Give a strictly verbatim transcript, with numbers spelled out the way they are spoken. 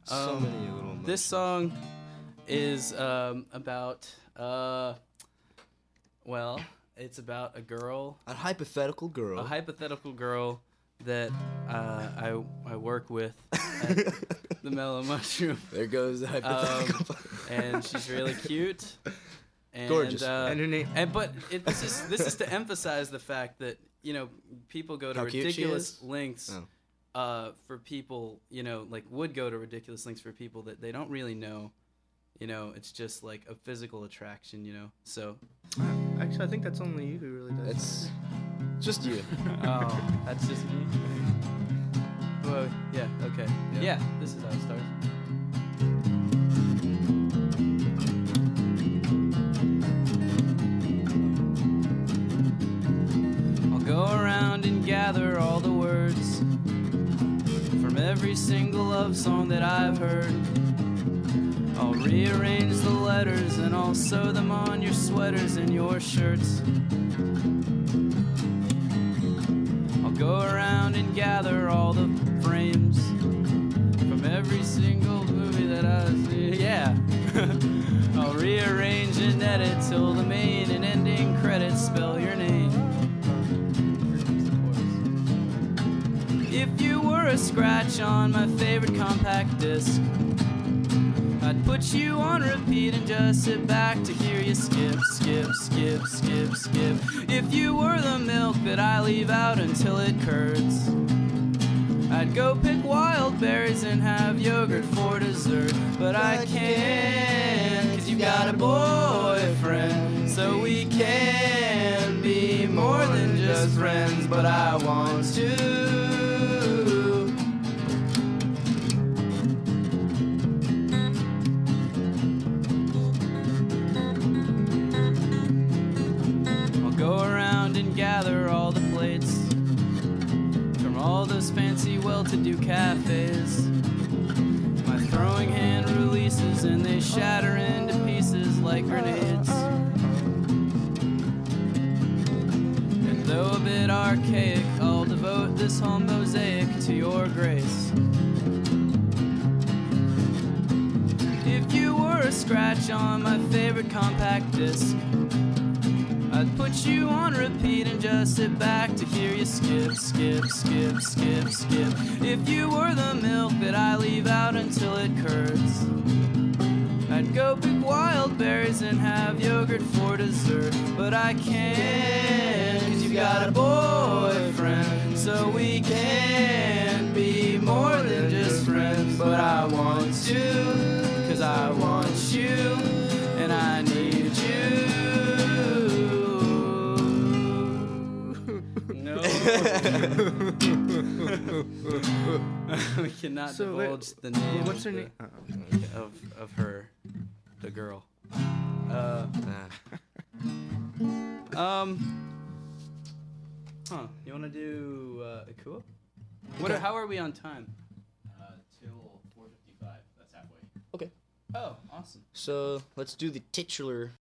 so Um, many little emotions. This song is um, about, uh, well, it's about a girl, A hypothetical girl. a hypothetical girl that uh, I I work with at the Mellow Mushroom, There goes the hypothetical. um, and she's really cute. And, Gorgeous. uh, And her name- And but it, this is this is to emphasize the fact that you know people go to How cute she ridiculous is? lengths. Oh. Uh, for people, you know, like would go to ridiculous lengths for people that they don't really know. You know, it's just like a physical attraction, you know. So, Actually, I think that's only you who really does. It's just you. oh, that's just me. Well, yeah, okay, Yeah. yeah. This is how it starts. I'll go around and gather all the words from every single love song that I've heard. I'll rearrange the letters and I'll sew them on your sweaters and your shirts. I'll go around and gather all the frames from every single movie that I see. Yeah. I'll rearrange and edit till the main and ending credits spell your name. If you were a scratch on my favorite compact disc, I'd put you on repeat and just sit back to hear you skip, skip, skip, skip, skip. If you were the milk that I leave out until it curds, I'd go pick wild berries and have yogurt for dessert. But I can't, cause you got a boyfriend, so we can be more than just friends. But I want to. Go around and gather all the plates from all those fancy well-to-do cafes. My throwing hand releases and they shatter into pieces like grenades. And though a bit archaic, I'll devote this whole mosaic to your grace. If you were a scratch on my favorite compact disc, I'd put you on repeat and just sit back to hear you skip, skip, skip, skip, skip. If you were the milk that I leave out until it curds, I'd go pick wild berries and have yogurt for dessert. But I can't, cause you got a boyfriend, so we can't be more than just friends. But I want to, cause I want you, and I need you. No. We cannot So, wait, divulge the name what's of, her the- name? of of her, the girl. Uh, Nah. um. Huh? You want to do uh, Akua? What? Are, how are we on time? Uh, till four fifty-five. That's halfway. Okay. Oh, awesome. So let's do the titular